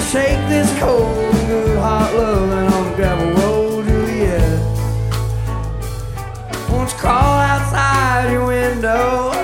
shake this cold, good hot loving on the gravel road, Juliet. Won't you crawl outside your window